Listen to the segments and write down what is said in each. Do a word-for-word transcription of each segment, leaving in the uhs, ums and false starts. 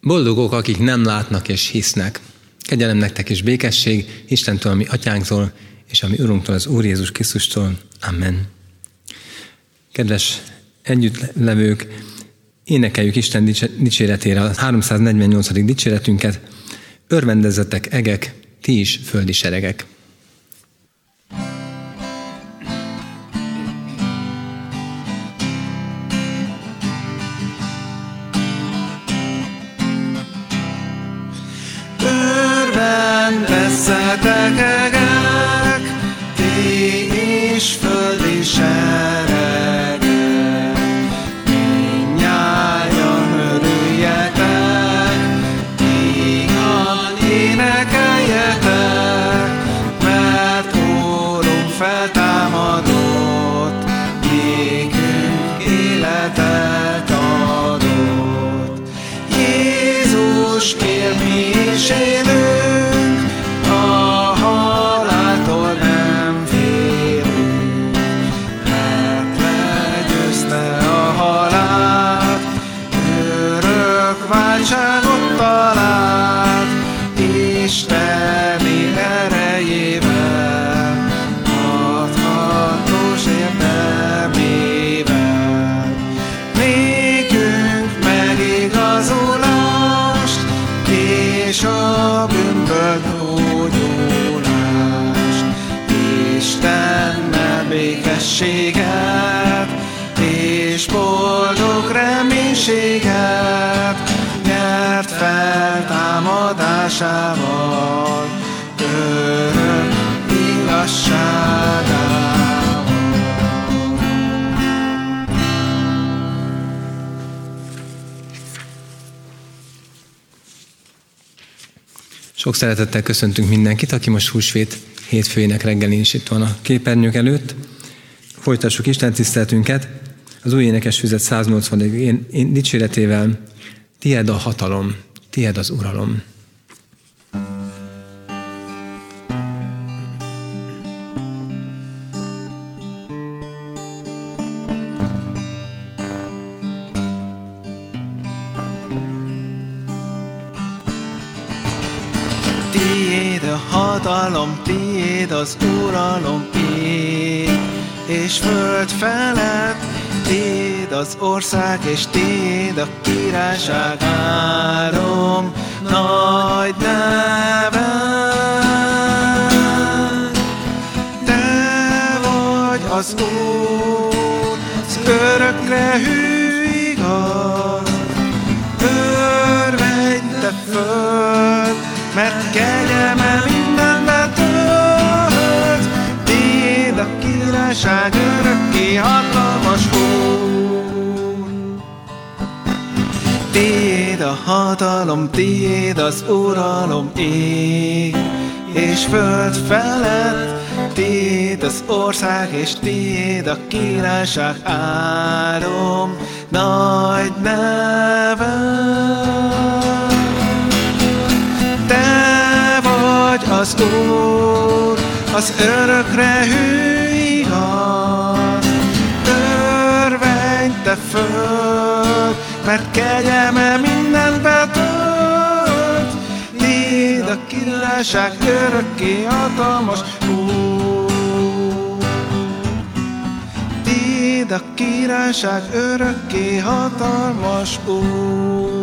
Boldogok, akik nem látnak és hisznek. Kegyelem nektek és békesség Istentől, a mi atyánktól, és a mi Urunktól, az Úr Jézus Krisztustól. Amen. Kedves együttlevők, énekeljük Isten dicséretére a háromszáznegyvennyolcadik dicséretünket. Örvendezzetek, egek, ti is, földi seregek. Örvendezzetek, egek, ti is, földi seregek, mindnyájan örüljetek, hígan énekeljetek, mert Úrunk feltámadott, nékünk életet adott. Jézus él, mi is élünk, a haláltól nem félünk, mert legyőzte a halált, örök váltságot talált, Isteni erejével, hathatós érdemével. Nékünk megigazulást, és a bűnből gyógyulást, Istennel békességet, és boldog reménységet, nyert feltámadásával, örök igazságával. Sok szeretettel köszöntünk mindenkit, aki most húsvét hétfőjének reggelén is itt van a képernyők előtt. Folytassuk Isten tiszteletünket az új énekesfüzet száznyolcvanadik dicséretével. Tied a hatalom, tied az uralom. Tiéd a hatalom, tiéd az uralom, ég és föld felett, tiéd az ország, és tiéd a királyság, áldom nagy neved. Te vagy az Úr, az örökre hű igaz, örvendj te föld, mert kegyelme mindenbe tölt, tiéd a királyság, örökké hatalmas Úr. Tiéd a hatalom, tiéd az uralom, ég és föld felett, tiéd az ország, és tiéd a királyság, áldom nagy neved. Te vagy az Úr, az örökre hű igaz, örvendj te föld, mert kegyelme mindenbe tölt, tiéd a királyság, örökké hatalmas Úr. Tiéd a királyság, örökké hatalmas Úr.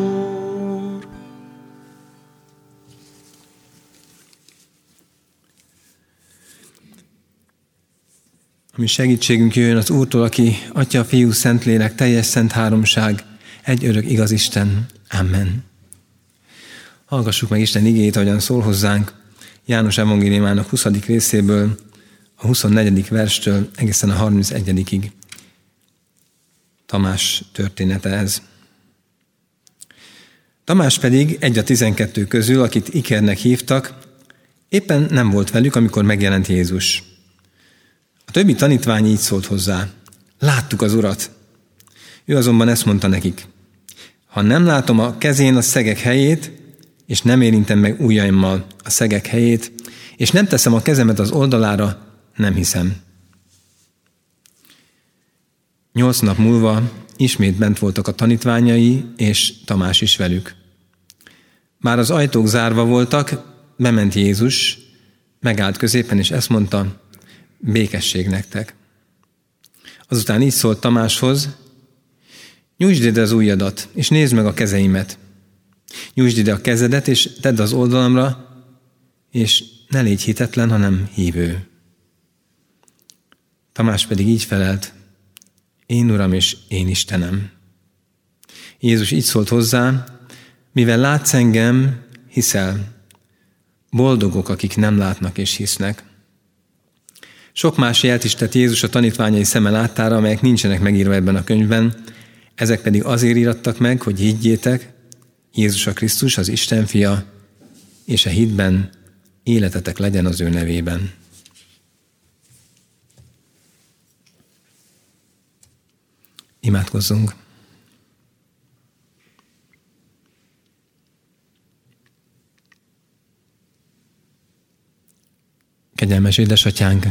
Ami segítségünk jöjjön az Úrtól, aki Atya, Fiú, Szentlélek, teljes szent háromság, egy örök igaz Isten. Amen. Hallgassuk meg Isten igéjét, ahogyan szól hozzánk János evangéliumának huszadik részéből, a huszonnegyedik verstől egészen a harmincegyedikig. Tamás története ez. Tamás pedig egy a tizenkettő közül, akit Ikernek hívtak, éppen nem volt velük, amikor megjelent Jézus. A többi tanítvány így szólt hozzá: láttuk az Urat. Ő azonban ezt mondta nekik: ha nem látom a kezén a szegek helyét, és nem érintem meg ujjaimmal a szegek helyét, és nem teszem a kezemet az oldalára, nem hiszem. Nyolc nap múlva ismét bent voltak a tanítványai, és Tamás is velük. Bár az ajtók zárva voltak, bement Jézus, megállt középen, és ezt mondta, békesség nektek. Azután így szólt Tamáshoz, nyújtsd ide az ujjadat, és nézd meg a kezeimet. Nyújtsd ide a kezedet, és tedd az oldalamra, és ne légy hitetlen, hanem hívő. Tamás pedig így felelt, én Uram és én Istenem. Jézus így szólt hozzá, mivel látsz engem, hiszel. Boldogok, akik nem látnak és hisznek. Sok más jelt is tett Jézus a tanítványai szeme láttára, amelyek nincsenek megírva ebben a könyvben, ezek pedig azért írattak meg, hogy higgyétek, Jézus a Krisztus, az Isten fia, és a hitben életetek legyen az ő nevében. Imádkozzunk! Kegyelmes édesatyánk,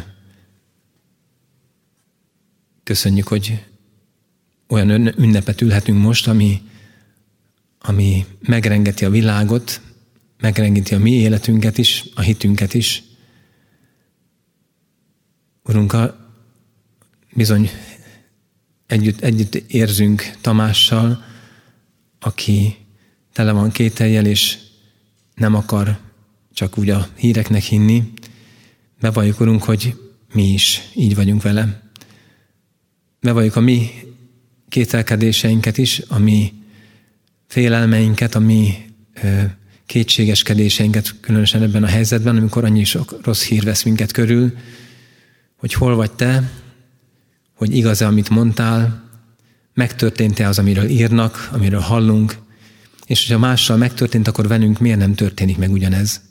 köszönjük, hogy olyan ünnepet ülhetünk most, ami, ami megrengeti a világot, megrengeti a mi életünket is, a hitünket is. Urunk, bizony együtt, együtt érzünk Tamással, aki tele van kétellyel, és nem akar csak úgy a híreknek hinni. Bevalljuk, Urunk, hogy mi is így vagyunk vele. Bevalljuk a mi kételkedéseinket is, a mi félelmeinket, a mi ö, kétségeskedéseinket, különösen ebben a helyzetben, amikor annyi sok rossz hír vesz minket körül, hogy hol vagy te, hogy igaz-e, amit mondtál, megtörtént-e az, amiről írnak, amiről hallunk, és hogyha mással megtörtént, akkor velünk miért nem történik meg ugyanez?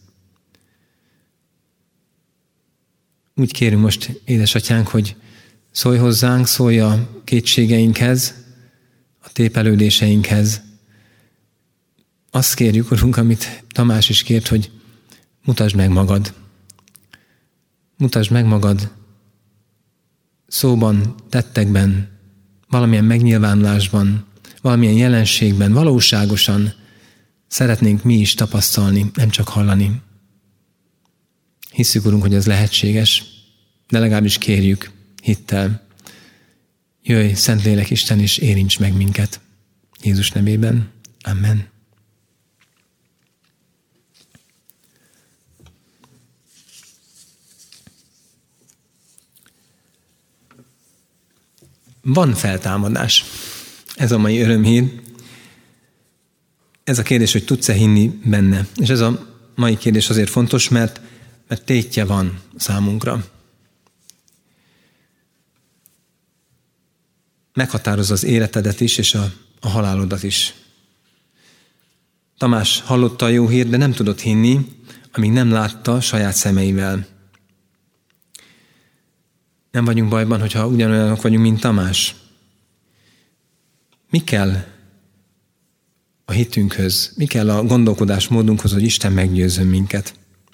Úgy kérünk most, édesatyánk, hogy szólj hozzánk, szólj a kétségeinkhez, a tépelődéseinkhez. Azt kérjük, Urunk, amit Tamás is kért, hogy mutasd meg magad. Mutasd meg magad szóban, tettekben, valamilyen megnyilvánulásban, valamilyen jelenségben, valóságosan szeretnénk mi is tapasztalni, nem csak hallani. Hisszük, Urunk, hogy ez lehetséges, de legalábbis kérjük hittel. Jöjj, Szentlélek Isten, és érints meg minket. Jézus nevében. Amen. Van feltámadás. Ez a mai örömhír. Ez a kérdés, hogy tudsz-e hinni benne. És ez a mai kérdés azért fontos, mert, mert tétje van számunkra. Meghatározza az életedet is, és a, a halálodat is. Tamás hallotta a jó hírt, de nem tudott hinni, amíg nem látta saját szemeivel. Nem vagyunk bajban, hogyha ugyanolyanok vagyunk, mint Tamás. Mi kell a hitünkhöz, mi kell a gondolkodásmódunkhoz, hogy Isten meggyőzzön minket?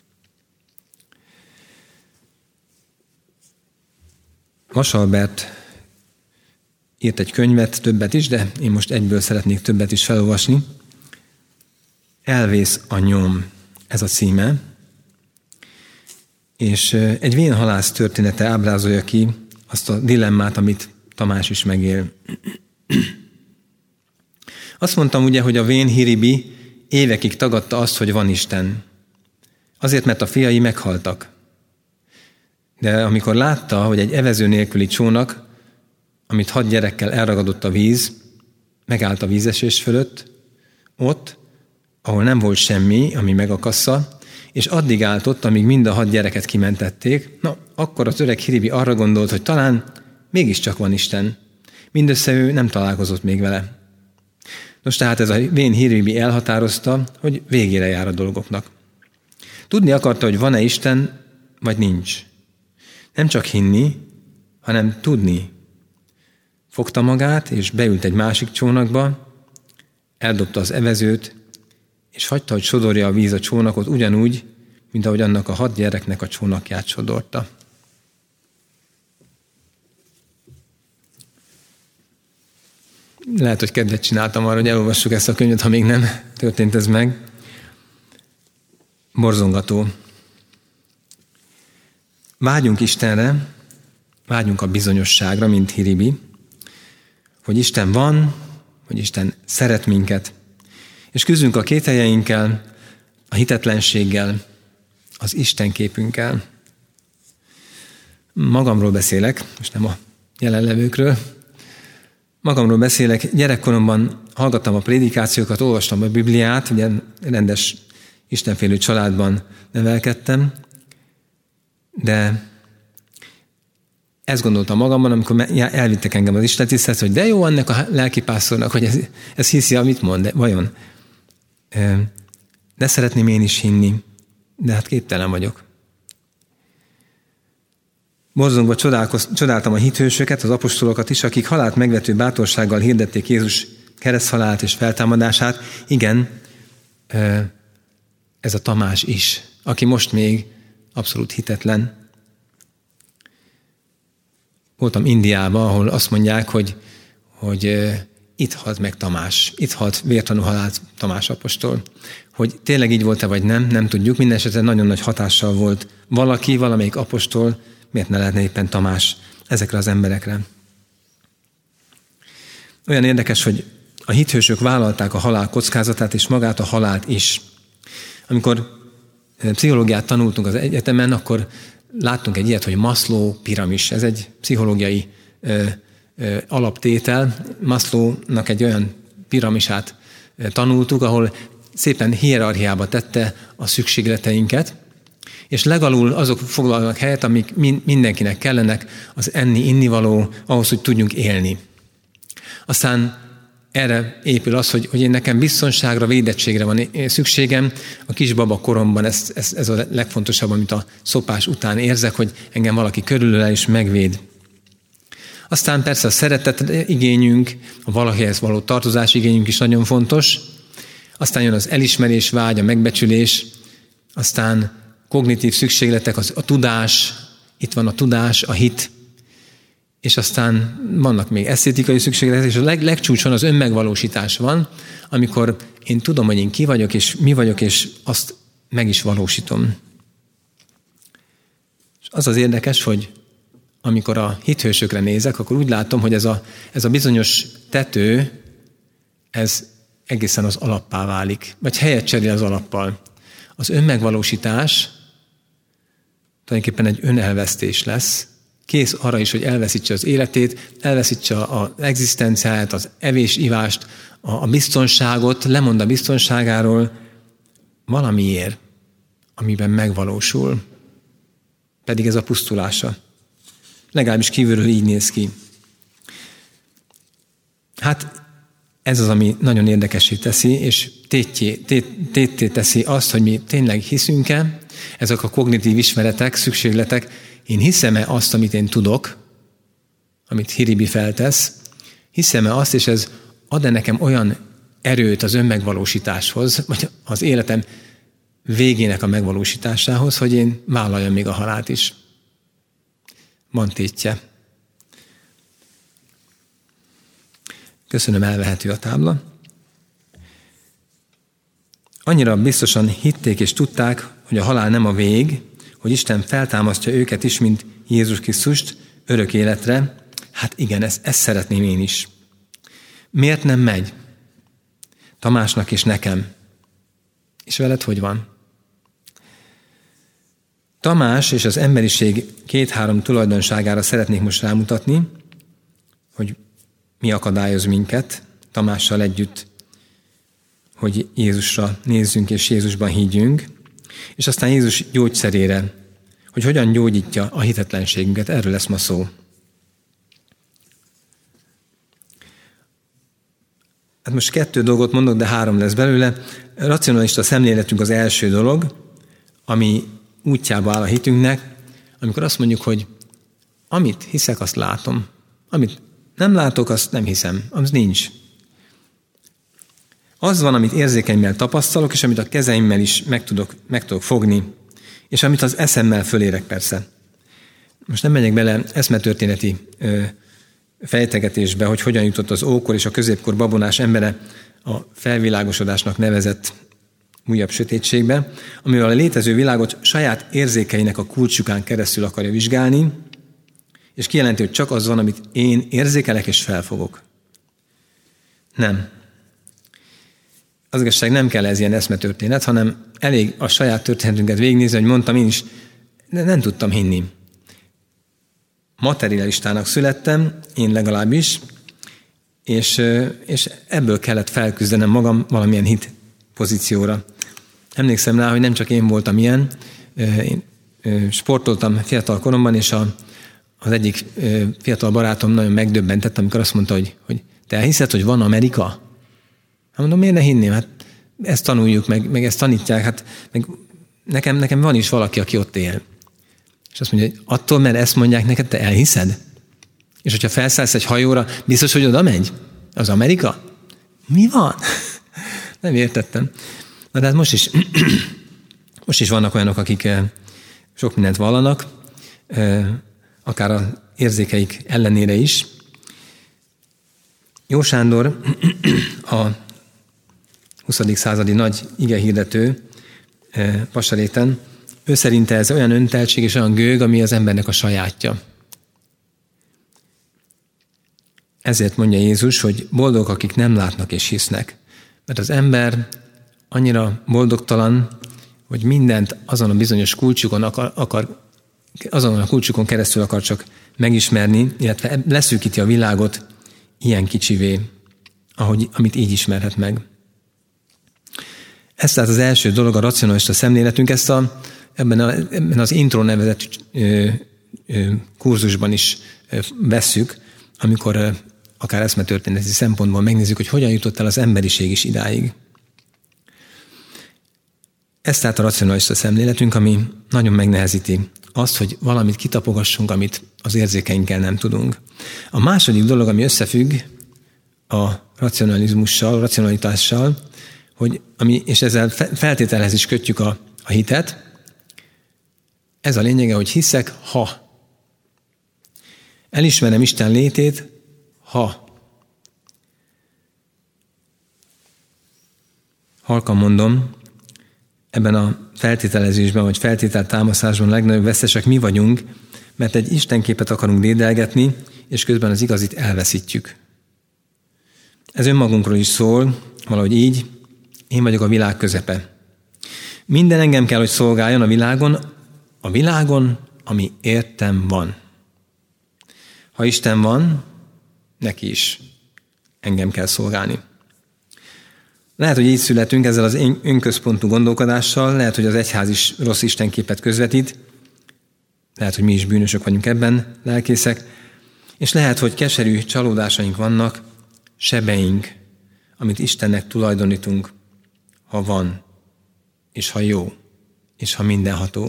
Vasalbert írt egy könyvet, többet is, de én most egyből szeretnék többet is felolvasni. Elvész a nyom, ez a címe. És egy vénhalász története ábrázolja ki azt a dilemmát, amit Tamás is megél. Azt mondtam ugye, hogy a vén Hiribi évekig tagadta azt, hogy van Isten. Azért, mert a fiai meghaltak. De amikor látta, hogy egy evező nélküli csónak, amit hat gyerekkel elragadott a víz, megállt a vízesés fölött, ott, ahol nem volt semmi, ami megakassza, és addig állt ott, amíg mind a hat gyereket kimentették, na, akkor az öreg Hiribi arra gondolt, hogy talán mégiscsak van Isten. Mindössze ő nem találkozott még vele. Nos, tehát ez a vén Hiribi elhatározta, hogy végére jár a dolgoknak. Tudni akarta, hogy van-e Isten, vagy nincs. Nem csak hinni, hanem tudni. Fogta magát, és beült egy másik csónakba, eldobta az evezőt, és hagyta, hogy sodorja a víz a csónakot ugyanúgy, mint ahogy annak a hat gyereknek a csónakját sodorta. Lehet, hogy kedvet csináltam arra, hogy elolvassuk ezt a könyvet, ha még nem történt ez meg. borzongató. Vágyunk Istenre, vágyunk a bizonyosságra, mint Hiribi, hogy Isten van, hogy Isten szeret minket, és küzdünk a kételjeinkkel, a hitetlenséggel, az Isten képünkkel. Magamról beszélek, most nem a jelenlevőkről. Magamról beszélek, gyerekkoromban hallgattam a prédikációkat, olvastam a Bibliát, ugye rendes istenfélő családban nevelkedtem, de ezt gondoltam magamban, amikor elvittek engem az istentiszteletre, hogy de jó annak a lelkipásztornak, hogy ez, ez hiszi, amit mond, de vajon? De szeretném én is hinni, de hát képtelen vagyok. Borzongva csodáltam a hithősöket, az apostolokat is, akik halált megvető bátorsággal hirdették Jézus kereszthalálát és feltámadását. Igen, ez a Tamás is, aki most még abszolút hitetlen. Voltam Indiában, ahol azt mondják, hogy, hogy itt halt meg Tamás, itt halt vértanú halált Tamás apostol. Hogy tényleg így volt-e vagy nem, nem tudjuk. Minden esetben nagyon nagy hatással volt valaki, valamelyik apostol, miért ne lehetne éppen Tamás ezekre az emberekre. Olyan érdekes, hogy a hithősök vállalták a halál kockázatát és magát a halált is. Amikor pszichológiát tanultunk az egyetemen, akkor láttunk egy ilyet, hogy Maslow piramis. Ez egy pszichológiai ö, ö, alaptétel. Maslownak egy olyan piramisát tanultuk, ahol szépen hierarchiába tette a szükségleteinket, és legalul azok foglalnak helyet, amik mindenkinek kellenek, az enni, innivaló, ahhoz, hogy tudjunk élni. Aztán erre épül az, hogy, hogy én nekem biztonságra, védettségre van szükségem. A kisbaba koromban ez, ez, ez a legfontosabb, amit a szopás után érzek, hogy engem valaki körülöl és megvéd. Aztán persze a szeretet igényünk, a valakihez való tartozás igényünk is nagyon fontos. Aztán jön az elismerés vágy, a megbecsülés, aztán kognitív szükségletek, az, a tudás, itt van a tudás, a hit, és aztán vannak még esztétikai szükségletek, és a leg, legcsúcson az önmegvalósítás van, amikor én tudom, hogy én ki vagyok, és mi vagyok, és azt meg is valósítom. És az az érdekes, hogy amikor a hithősökre nézek, akkor úgy látom, hogy ez a, ez a bizonyos tető, ez egészen az alappá válik, vagy helyet cserél az alappal. Az önmegvalósítás tulajdonképpen egy önelvesztés lesz, kész arra is, hogy elveszítse az életét, elveszítse az egzisztenciáját, az evés-ivást, a biztonságot, lemond a biztonságáról valamiért, amiben megvalósul. Pedig ez a pusztulása. Legalábbis kívülről így néz ki. Hát ez az, ami nagyon érdekessé teszi, és tétjé, tét, tétté teszi azt, hogy mi tényleg hiszünk-e, ezek a kognitív ismeretek, szükségletek, én hiszem-e azt, amit én tudok, amit Hiribi feltesz, hiszem-e azt, és ez ad-e nekem olyan erőt az önmegvalósításhoz, vagy az életem végének a megvalósításához, hogy én vállaljam még a halált is. Van tétje. Köszönöm, elvehető a tábla. Annyira biztosan hitték és tudták, hogy a halál nem a vég, hogy Isten feltámasztja őket is, mint Jézus Krisztust örök életre. Hát igen, ezt, ezt szeretném én is. Miért nem megy? Tamásnak és nekem. És veled hogy van? Tamás és az emberiség két-három tulajdonságára szeretnék most rámutatni, hogy mi akadályoz minket Tamással együtt, hogy Jézusra nézzünk és Jézusban higgyünk, és aztán Jézus gyógyszerére, hogy hogyan gyógyítja a hitetlenségünket. Erről lesz ma szó. Hát most kettő dolgot mondok, de három lesz belőle. Racionalista szemléletünk az első dolog, ami útjába áll a hitünknek, amikor azt mondjuk, hogy amit hiszek, azt látom. Amit nem látok, azt nem hiszem. Az nincs. Az van, amit érzékeimmel tapasztalok, és amit a kezeimmel is meg tudok, meg tudok fogni, és amit az eszemmel fölérek persze. Most nem megyek bele eszmetörténeti ö, fejtegetésbe, hogy hogyan jutott az ókor és a középkor babonás embere a felvilágosodásnak nevezett újabb sötétségbe, amivel a létező világot saját érzékeinek a kulcsukán keresztül akarja vizsgálni, és kijelenti, hogy csak az van, amit én érzékelek és felfogok. Nem. Az igazság, nem kell ez ilyen eszmetörténet, hanem elég a saját történetünket végignézni, hogy mondtam én is, de nem tudtam hinni. Materialistának születtem, én legalábbis, és, és ebből kellett felküzdenem magam valamilyen hit pozícióra. Emlékszem rá, hogy nem csak én voltam ilyen, én sportoltam fiatal koromban, és a, az egyik fiatal barátom nagyon megdöbbentett, amikor azt mondta, hogy, hogy te elhiszed, hogy van Amerika? Hát mondom, miért ne hinném? Hát ezt tanuljuk, meg, meg ezt tanítják, hát meg nekem, nekem van is valaki, aki ott él. És azt mondja, hogy attól, mert ezt mondják neked, te elhiszed? És hogyha felszállsz egy hajóra, biztos, hogy oda megy? Az Amerika? Mi van? Nem értettem. Na de hát most is, most is vannak olyanok, akik sok mindent vallanak, akár az érzékeik ellenére is. Jó Sándor, a huszadik századi nagy igehirdető Pasaréten, ő szerinte ez olyan önteltség és olyan gőg, ami az embernek a sajátja. Ezért mondja Jézus, hogy boldog, akik nem látnak és hisznek. Mert az ember annyira boldogtalan, hogy mindent azon a bizonyos kulcsukon akar, akar azon a kulcsukon keresztül akar csak megismerni, illetve leszűkíti a világot ilyen kicsivé, ahogy, amit így ismerhet meg. Ez tehát az első dolog, a racionalista szemléletünk. Ezt a, ebben, a, ebben az intro nevezett ö, ö, kurzusban is ö, vesszük, amikor ö, akár eszmetörténeti szempontból megnézzük, hogy hogyan jutott el az emberiség is idáig. Ez tehát a racionalista szemléletünk, ami nagyon megnehezíti azt, hogy valamit kitapogassunk, amit az érzékeinkkel nem tudunk. A második dolog, ami összefügg a racionalizmussal, a racionalitással, hogy ami, és ezzel feltételhez is kötjük a, a hitet, ez a lényege, hogy hiszek, ha. Elismerem Isten létét, ha. Halkan mondom, ebben a feltételezésben, vagy feltételtámaszásban a legnagyobb vesztesek mi vagyunk, mert egy istenképet akarunk dédelgetni, és közben az igazit elveszítjük. Ez önmagunkról is szól, valahogy így, én vagyok a világ közepe. Minden engem kell, hogy szolgáljon a világon, a világon, ami értem van. Ha Isten van, neki is engem kell szolgálni. Lehet, hogy így születünk ezzel az önközpontú gondolkodással, lehet, hogy az egyház is rossz istenképet közvetít, lehet, hogy mi is bűnösök vagyunk ebben, lelkészek, és lehet, hogy keserű csalódásaink vannak, sebeink, amit Istennek tulajdonítunk, ha van, és ha jó, és ha mindenható.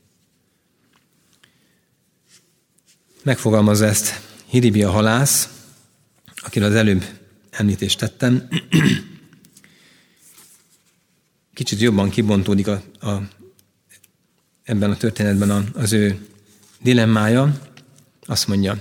Megfogalmazza ezt Hiribi a halász, akiről az előbb említést tettem. Kicsit jobban kibontódik a, a, ebben a történetben a, az ő dilemmája. Azt mondja,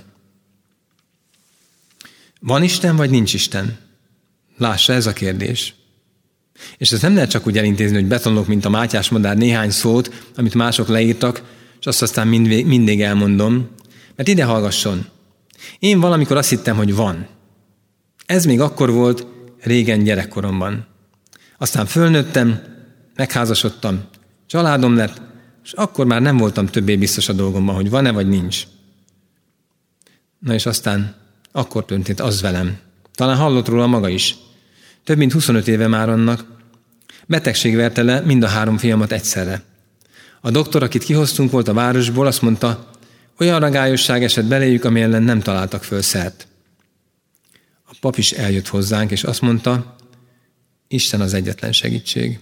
van Isten, vagy nincs Isten? Lássa, ez a kérdés. És ezt nem lehet csak úgy elintézni, hogy betanulok, mint a Mátyás madár néhány szót, amit mások leírtak, és azt aztán mindig, mindig elmondom. Mert ide hallgasson. Én valamikor azt hittem, hogy van. Ez még akkor volt, régen gyerekkoromban. Aztán fölnőttem, megházasodtam, családom lett, és akkor már nem voltam többé biztos a dolgomban, hogy van-e vagy nincs. Na és aztán akkor történt az velem. Talán hallott róla maga is. Több mint huszonöt éve már annak. Betegség verte le mind a három fiamat egyszerre. A doktor, akit kihoztunk, volt a városból, azt mondta, olyan ragályosság esett beléjük, ami ellen nem találtak föl szert. A pap is eljött hozzánk, és azt mondta, Isten az egyetlen segítség.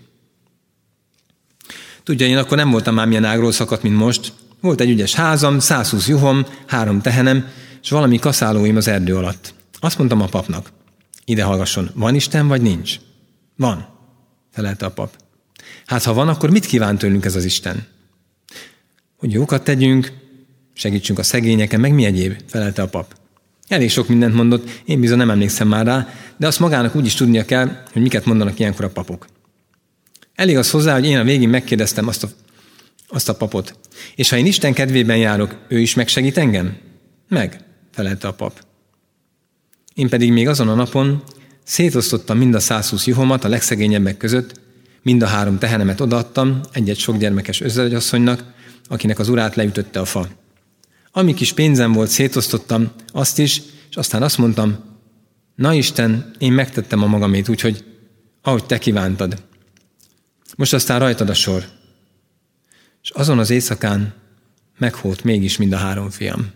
Tudja, én akkor nem voltam már milyen ágról szakadt, mint most. Volt egy ügyes házam, százhúsz juhom, három tehenem, és valami kaszálóim az erdő alatt. Azt mondtam a papnak, ide hallgasson, van Isten, vagy nincs? Van, felelte a pap. Hát ha van, akkor mit kíván tőlünk ez az Isten? Hogy jókat tegyünk, segítsünk a szegényeken, meg mi egyéb, felelte a pap. Elég sok mindent mondott, én bizony nem emlékszem már rá, de azt magának úgy is tudnia kell, hogy miket mondanak ilyenkor a papok. Elég az hozzá, hogy én a végén megkérdeztem azt a, azt a papot. És ha én Isten kedvében járok, ő is megsegít engem? Meg, felelte a pap. Én pedig még azon a napon szétosztottam mind a százhúsz juhomat a legszegényebbek között, mind a három tehenemet odaadtam egy-egy sokgyermekes özvegyasszonynak, akinek az urát leütötte a fa. Ami kis pénzem volt, szétosztottam azt is, és aztán azt mondtam, na Isten, én megtettem a magamét, úgyhogy ahogy te kívántad. Most aztán rajtad a sor. És azon az éjszakán meghólt mégis mind a három fiam.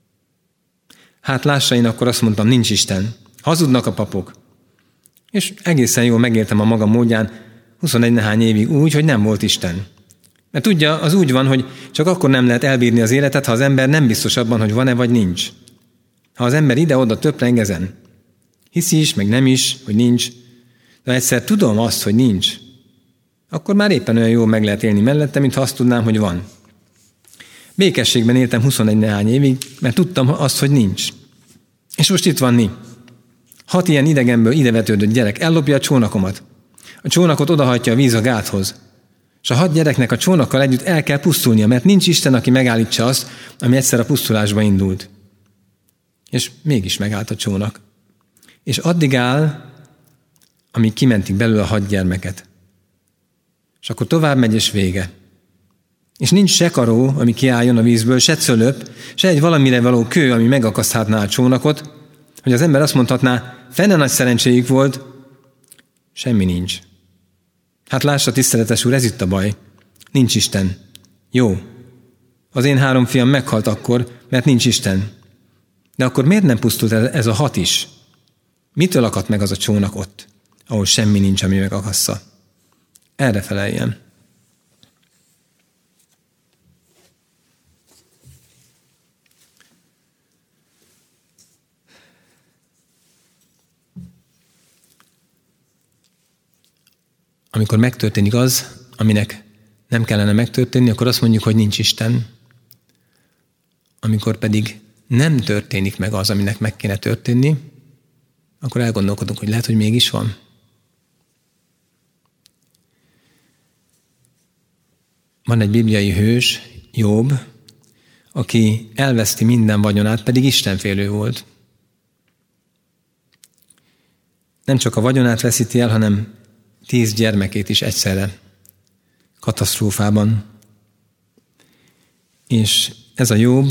Hát lássa, én akkor azt mondtam, nincs Isten. Hazudnak a papok. És egészen jól megéltem a maga módján huszonegy nehány évig úgy, hogy nem volt Isten. Mert tudja, az úgy van, hogy csak akkor nem lehet elbírni az életet, ha az ember nem biztos abban, hogy van-e vagy nincs. Ha az ember ide-oda töpreng ezen. Hiszi is, meg nem is, hogy nincs. De egyszer tudom azt, hogy nincs, akkor már éppen olyan jól meg lehet élni mellette, mintha azt tudnám, hogy van. Békességben éltem huszonegy nehány évig, mert tudtam azt, hogy nincs. És most itt van Ni. Hat ilyen idegenből idevetődött gyerek ellopja a csónakomat. A csónakot odahajtja a víz a gáthoz. És a hat gyereknek a csónakkal együtt el kell pusztulnia, mert nincs Isten, aki megállítsa azt, ami egyszer a pusztulásba indult. És mégis megállt a csónak. És addig áll, amíg kimentik belőle a hat gyermeket. És akkor tovább megy, és vége. És nincs se karó, ami kiálljon a vízből, se cölöp, se egy valamire való kő, ami megakaszthatná a csónakot, hogy az ember azt mondhatná, fene nagy szerencséjük volt, semmi nincs. Hát lássa, tiszteletes úr, ez itt a baj. Nincs Isten. Jó. Az én három fiam meghalt akkor, mert nincs Isten. De akkor miért nem pusztult ez a hat is? Mitől akadt meg az a csónak ott, ahol semmi nincs, ami megakassza? Erre feleljen. Amikor megtörténik az, aminek nem kellene megtörténni, akkor azt mondjuk, hogy nincs Isten. Amikor pedig nem történik meg az, aminek meg kéne történni, akkor elgondolkodunk, hogy lehet, hogy mégis van. Van egy bibliai hős, Jobb, aki elveszti minden vagyonát, pedig istenfélő volt. Nem csak a vagyonát veszíti el, hanem tíz gyermekét is egyszerre, katasztrófában. És ez a Jobb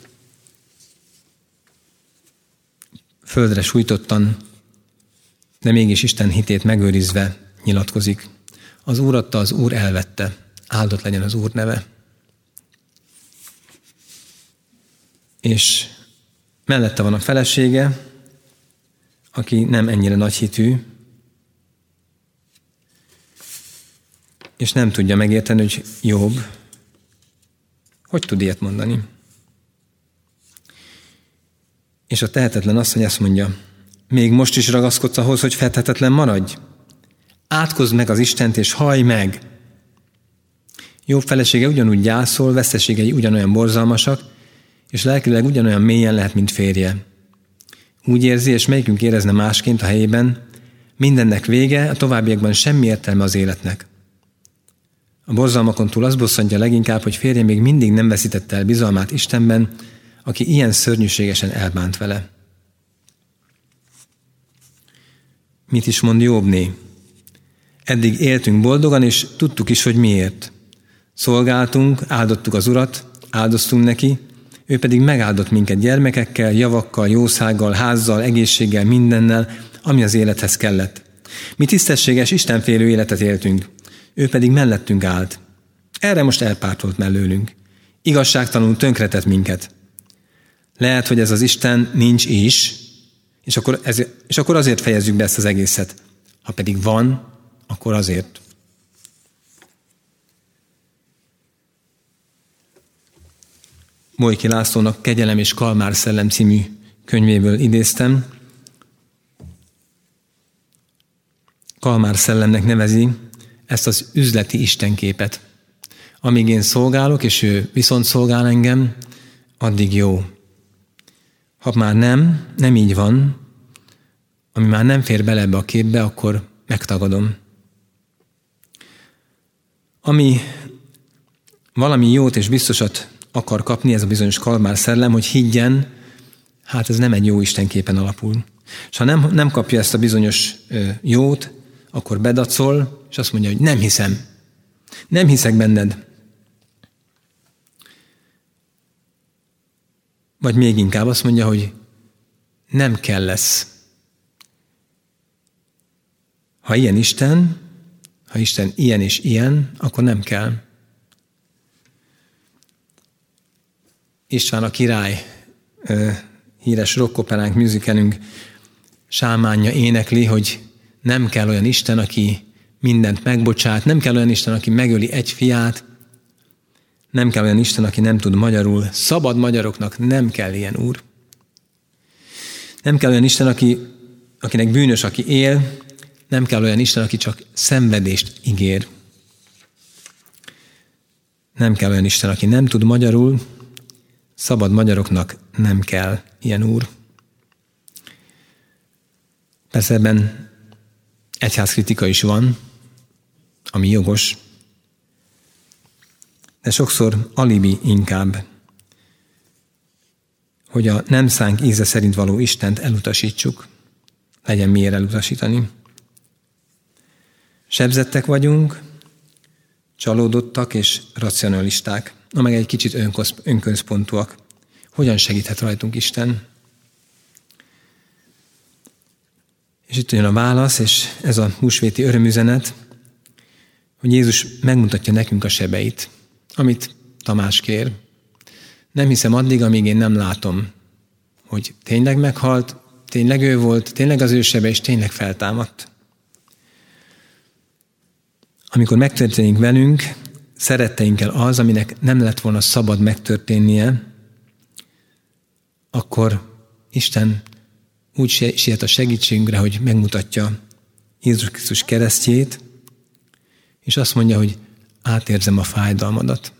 földre sújtottan, de mégis Isten hitét megőrizve nyilatkozik. Az Úr adta, az Úr elvette. Áldott legyen az Úr neve. És mellette van a felesége, aki nem ennyire nagyhitű, és nem tudja megérteni, hogy Jobb hogy tud ilyet mondani. És a tehetetlen asszony azt mondja, még most is ragaszkodsz ahhoz, hogy fethetetlen maradj? Átkozd meg az Istent, és hallj meg! Jobb felesége ugyanúgy gyászol, veszteségei ugyanolyan borzalmasak, és lelkileg ugyanolyan mélyen lehet, mint férje. Úgy érzi, és melyikünk érezne másként a helyében, mindennek vége, a továbbiakban semmi értelme az életnek. A borzalmakon túl azt bosszantja leginkább, hogy férje még mindig nem veszítette el bizalmát Istenben, aki ilyen szörnyűségesen elbánt vele. Mit is mond Jobbné? Eddig éltünk boldogan, és tudtuk is, hogy miért. Szolgáltunk, áldottuk az Urat, áldoztunk neki, ő pedig megáldott minket gyermekekkel, javakkal, jószággal, házzal, egészséggel, mindennel, ami az élethez kellett. Mi tisztességes, istenfélő életet éltünk, ő pedig mellettünk állt. Erre most elpártolt mellőlünk. Igazságtalanul tönkretett minket. Lehet, hogy ez az Isten nincs is, és akkor, ez, és akkor azért fejezzük be ezt az egészet. Ha pedig van, akkor azért. Bojki Lászlónak Kegyelem és Kalmár szellem című könyvéből idéztem. Kalmár szellemnek nevezi ezt az üzleti istenképet. Amíg én szolgálok, és ő viszont szolgál engem, addig jó. Ha már nem, nem így van, ami már nem fér bele ebbe a képbe, akkor megtagadom. Ami valami jót és biztosat akar kapni, ez a bizonyos kalmár szellem, hogy higgyen, hát ez nem egy jó istenképen alapul. És ha nem, nem kapja ezt a bizonyos jót, akkor bedacol, és azt mondja, hogy nem hiszem. Nem hiszek benned. Vagy még inkább azt mondja, hogy nem kell lesz. Ha ilyen Isten, ha Isten ilyen és ilyen, akkor nem kell. István a király, híres rockoperánk, musicalünk sámánja énekli, hogy nem kell olyan Isten, aki mindent megbocsát, nem kell olyan Isten, aki megöli egy fiát, nem kell olyan Isten, aki nem tud magyarul. Szabad magyaroknak nem kell ilyen, Úr. Nem kell olyan Isten, aki, akinek bűnös, aki él, nem kell olyan Isten, aki csak szenvedést ígér. Nem kell olyan Isten, aki nem tud magyarul, szabad magyaroknak nem kell ilyen, Úr. Persze ebben egyházkritika is van, ami jogos, de sokszor alibi inkább, hogy a nem szánk íze szerint való Istent elutasítsuk. Legyen miért elutasítani. Sebzettek vagyunk, csalódottak és racionalisták, na meg egy kicsit önközpontúak. Hogyan segíthet rajtunk Isten? És itt jön a válasz, és ez a húsvéti örömüzenet, hogy Jézus megmutatja nekünk a sebeit, amit Tamás kér. Nem hiszem addig, amíg én nem látom, hogy tényleg meghalt, tényleg ő volt, tényleg az ő sebe, és tényleg feltámadt. Amikor megtörténik velünk, szeretteinkkel az, aminek nem lett volna szabad megtörténnie, akkor Isten úgy siet a segítségünkre, hogy megmutatja Jézus Krisztus keresztjét, és azt mondja, hogy átérzem a fájdalmadat.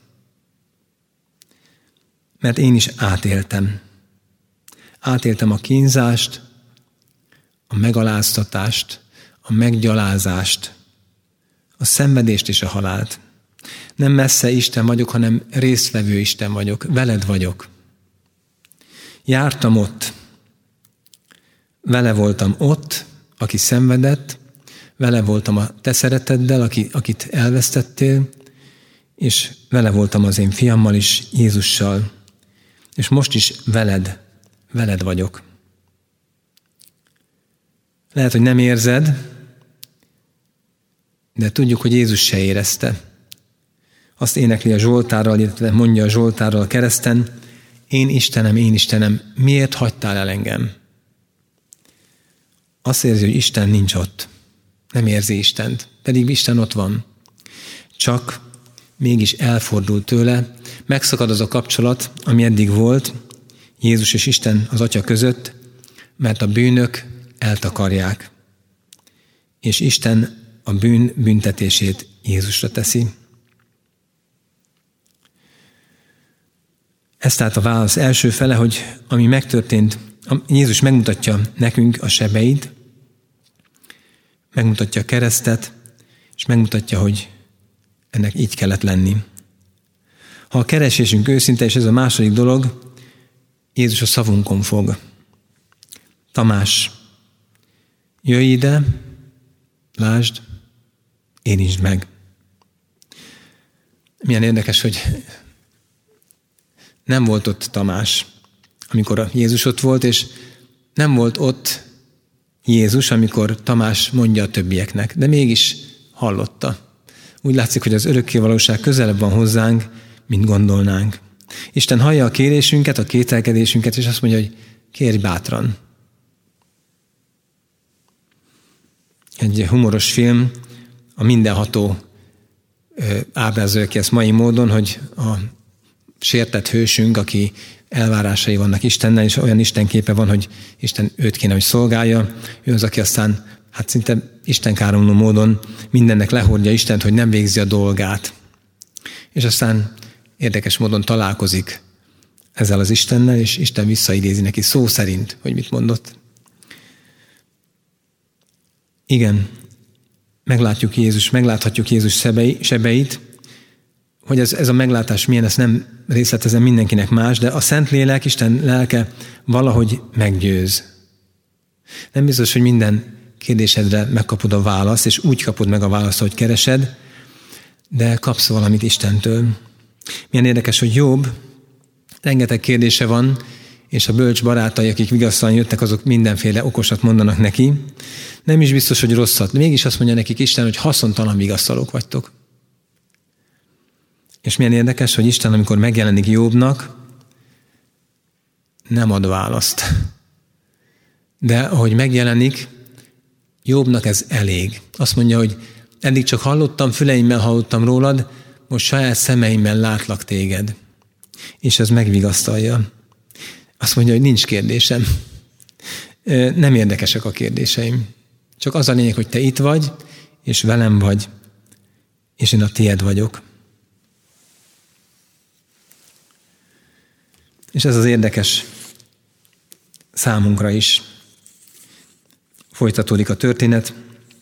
Mert én is átéltem. Átéltem a kínzást, a megaláztatást, a meggyalázást, a szenvedést és a halált. Nem messze Isten vagyok, hanem résztvevő Isten vagyok, veled vagyok. Jártam ott, vele voltam ott, aki szenvedett, vele voltam a te szereteddel, aki, akit elvesztettél, és vele voltam az én fiammal is, Jézussal. És most is veled, veled vagyok. Lehet, hogy nem érzed, de tudjuk, hogy Jézus se érezte. Azt énekli a Zsoltárral, illetve mondja a Zsoltárral a kereszten, én Istenem, én Istenem, miért hagytál el engem? Azt érzi, hogy Isten nincs ott. Nem érzi Istent, pedig Isten ott van. Csak mégis elfordul tőle, megszakad az a kapcsolat, ami eddig volt, Jézus és Isten az Atya között, mert a bűnök eltakarják. És Isten a bűn büntetését Jézusra teszi. Ez tehát a válasz első fele, hogy ami megtörtént, Jézus megmutatja nekünk a sebeit, megmutatja a keresztet, és megmutatja, hogy ennek így kellett lenni. Ha a keresésünk őszinte, és ez a második dolog, Jézus a szavunkon fog. Tamás, jöjj ide, lásd, érintsd meg. Milyen érdekes, hogy nem volt ott Tamás, amikor Jézus ott volt, és nem volt ott Jézus, amikor Tamás mondja a többieknek, de mégis hallotta. Úgy látszik, hogy az örökkévalóság közelebb van hozzánk, mint gondolnánk. Isten hallja a kérésünket, a kételkedésünket, és azt mondja, hogy kérj bátran. Egy humoros film, a Mindenható ábrázolja ki ezt mai módon, hogy a sértett hősünk, aki elvárásai vannak Istennel, és olyan istenképe van, hogy Isten őt kéne, hogy szolgálja. Ő az, aki aztán hát szinte istenkáromló módon mindennek lehordja Istent, hogy nem végzi a dolgát. És aztán érdekes módon találkozik ezzel az Istennel, és Isten visszaidézi neki szó szerint, hogy mit mondott. Igen, meglátjuk Jézus, megláthatjuk Jézus sebeit, hogy ez, ez a meglátás milyen, ezt nem részletezem, mindenkinek más, de a Szentlélek, Isten lelke valahogy meggyőz. Nem biztos, hogy minden kérdésedre megkapod a választ, és úgy kapod meg a választ, hogy keresed, de kapsz valamit Istentől. Milyen érdekes, hogy Jobb, rengeteg kérdése van, és a bölcs barátai, akik vigasztalan jöttek, azok mindenféle okosat mondanak neki. Nem is biztos, hogy rosszat. Mégis azt mondja nekik Isten, hogy haszontalan vigasztalók vagytok. És milyen érdekes, hogy Isten, amikor megjelenik Jobbnak, nem ad választ. De ahogy megjelenik, Jobbnak ez elég. Azt mondja, hogy eddig csak hallottam, füleimmel hallottam rólad, most saját szemeimmel látlak téged. És ez megvigasztalja. Azt mondja, hogy nincs kérdésem. Nem érdekesek a kérdéseim. Csak az a lényeg, hogy te itt vagy, és velem vagy, és én a tied vagyok. És ez az érdekes számunkra is. Folytatódik a történet.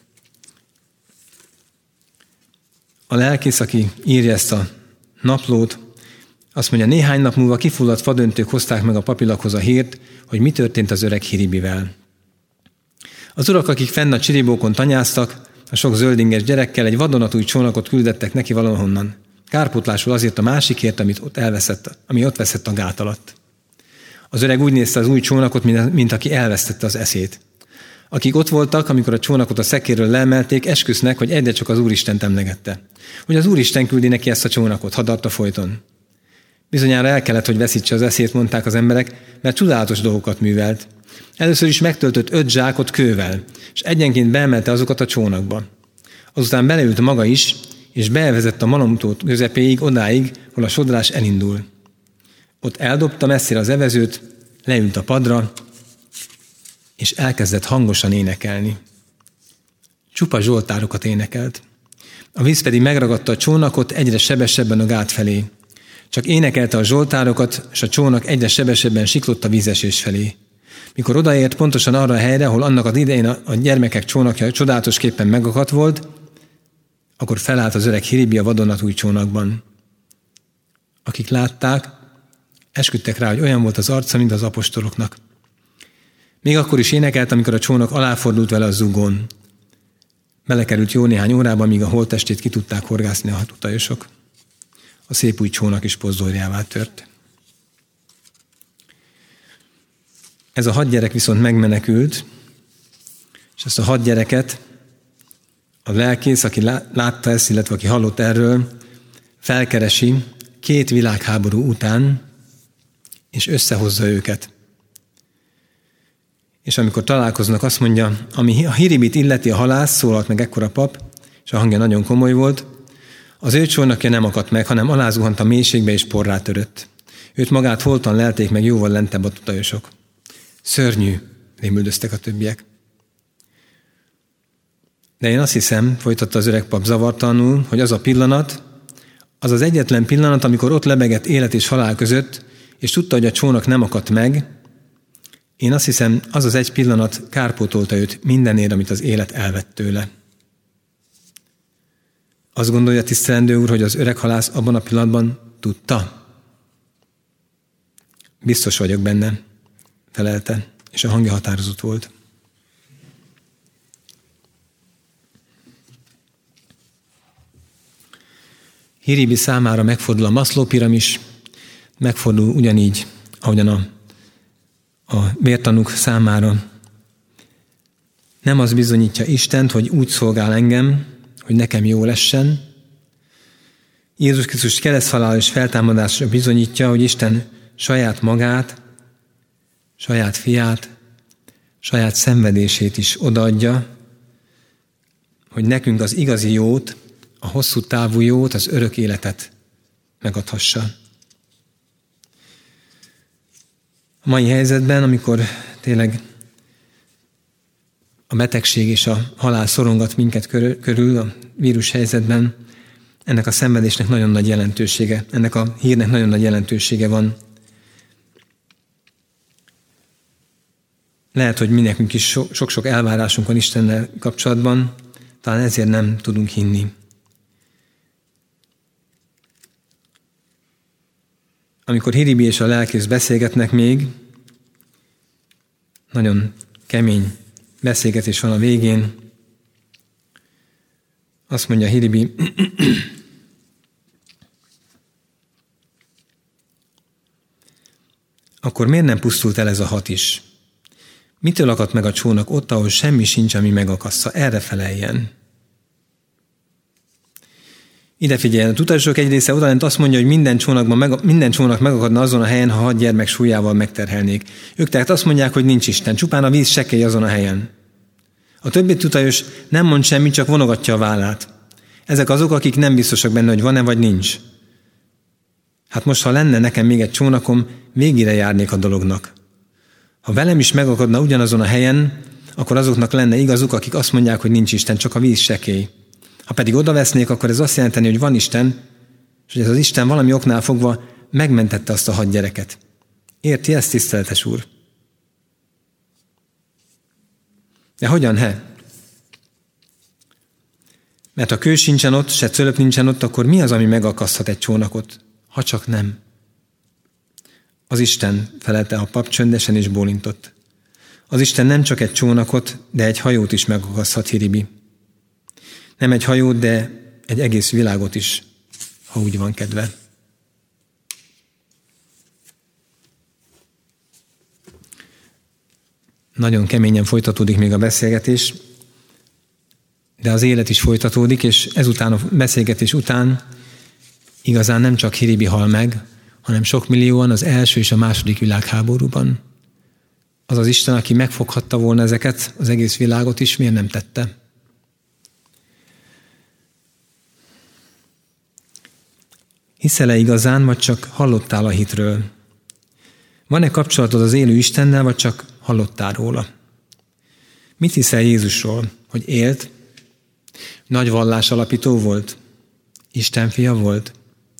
A lelkész, aki írja ezt a naplót, azt mondja, néhány nap múlva kifulladt fadöntők hozták meg a papillakhoz a hírt, hogy mi történt az öreg Hiribivel. Az urak, akik fenn a csiribókon tanyáztak, a sok zöldinges gyerekkel egy vadonatúj csónakot küldettek neki valahonnan. Kárpótlásul azért a másikért, amit ott elveszett, ami ott veszett a gát alatt. Az öreg úgy nézte az új csónakot, mint, mint aki elvesztette az eszét. Akik ott voltak, amikor a csónakot a szekérről leemelték, esküsznek, hogy egyre csak az Úristent emlegette. Hogy az Úristen küldi neki ezt a csónakot, hadarta folyton. Bizonyára el kellett, hogy veszítse az eszét, mondták az emberek, mert csodálatos dolgokat művelt. Először is megtöltött öt zsákot kővel, és egyenként beemelte azokat a csónakba. Azután beleült maga is, és bevezett a malomtót közepéig, odáig, hol a sodrás elindul. Ott eldobta messzire az evezőt, leült a padra, és elkezdett hangosan énekelni. Csupa zsoltárokat énekelt. A víz pedig megragadta a csónakot egyre sebesebben a gát felé. Csak énekelte a zsoltárokat, és a csónak egyre sebesebben siklott a vízesés felé. Mikor odaért pontosan arra a helyre, ahol annak az idején a gyermekek csónakja csodálatosképpen megakadt volt, akkor felállt az öreg Hiribi a vadonatúj csónakban. Akik látták, esküdtek rá, hogy olyan volt az arca, mint az apostoloknak. Még akkor is énekelt, amikor a csónak aláfordult vele a zugón. Belekerült jó néhány órában, míg a holttestét ki tudták horgászni a hat utasok. A szép új csónak is pozdorjává tört. Ez a hat gyerek viszont megmenekült, és ezt a hat gyereket a lelkész, aki látta ezt, illetve aki hallott erről, felkeresi két világháború után, és összehozza őket. És amikor találkoznak, azt mondja, ami a Hiribit illeti a halász, szólalt meg ekkor a pap, és a hangja nagyon komoly volt, az ő csónakja nem akadt meg, hanem alázuhant a mélységbe, és porrá törött. Őt magát holtan lelték meg jóval lentebb a tutajosok. Szörnyű, rémüldöztek a többiek. De én azt hiszem, folytatta az öreg pap zavartalanul, hogy az a pillanat, az az egyetlen pillanat, amikor ott lebegett élet és halál között, és tudta, hogy a csónak nem akadt meg, én azt hiszem, az az egy pillanat kárpótolta őt mindenért, amit az élet elvett tőle. Azt gondolja, tisztelendő úr, hogy az öreg halász abban a pillanatban tudta? Biztos vagyok benne, felelte, és a hangja határozott volt. Hiribi számára megfordul a Maszló piramis, megfordul ugyanígy, ahogyan a, a vértanúk számára. Nem az bizonyítja Istent, hogy úgy szolgál engem, hogy nekem jó lessen. Jézus Krisztus kereszthalál és feltámadásra bizonyítja, hogy Isten saját magát, saját fiát, saját szenvedését is odaadja, hogy nekünk az igazi jót, a hosszú távú jót, az örök életet megadhassa. A mai helyzetben, amikor tényleg a betegség és a halál szorongat minket körül, a vírus helyzetben, ennek a szenvedésnek nagyon nagy jelentősége, ennek a hírnek nagyon nagy jelentősége van. Lehet, hogy mi nekünk is sok-sok elvárásunk van Istennel kapcsolatban, talán ezért nem tudunk hinni. amikor Hiribi és a lelkész beszélgetnek még, nagyon kemény beszélgetés van a végén. Azt mondja Hiribi, akkor miért nem pusztult el ez a hat is? Mitől akadt meg a csónak ott, ahol semmi sincs, ami megakassza? Erre feleljen. Ide figyeljen, a utasok egy része odalent azt mondja, hogy minden, csónakban meg, minden csónak megakadna azon a helyen, ha hat gyermek súlyával megterhelnék. Ők tehát azt mondják, hogy nincs Isten, csupán a víz sekély azon a helyen. A többi tutajos nem mond semmit, csak vonogatja a vállát. Ezek azok, akik nem biztosak benne, hogy van-e vagy nincs. Hát most, ha lenne nekem még egy csónakom, végére járnék a dolognak. Ha velem is megakadna ugyanazon a helyen, akkor azoknak lenne igazuk, akik azt mondják, hogy nincs Isten, csak a víz sekély. Ha pedig oda vesznék, akkor ez azt jelenteni, hogy van Isten, és hogy ez az Isten valami oknál fogva megmentette azt a hat gyereket. Érti ezt, tiszteletes úr? De hogyan, he? Mert ha kő sincsen ott, se cölöp nincsen ott, akkor mi az, ami megakaszthat egy csónakot? Ha csak nem. Az Isten, felelte a pap csöndesen és bólintott. Az Isten nem csak egy csónakot, de egy hajót is megakaszthat, Hiribi. Nem egy hajót, de egy egész világot is, ha úgy van kedve. Nagyon keményen folytatódik még a beszélgetés, de az élet is folytatódik, és ezután a beszélgetés után igazán nem csak Hiribi hal meg, hanem sok millióan az első és a második világháborúban. Az az Isten, aki megfoghatta volna ezeket, az egész világot is, miért nem tette? Hiszel-e igazán, vagy csak hallottál a hitről? Van-e kapcsolatod az élő Istennel, vagy csak hallottál róla? Mit hiszel Jézusról? Hogy élt? Nagy vallás alapító volt? Isten fia volt?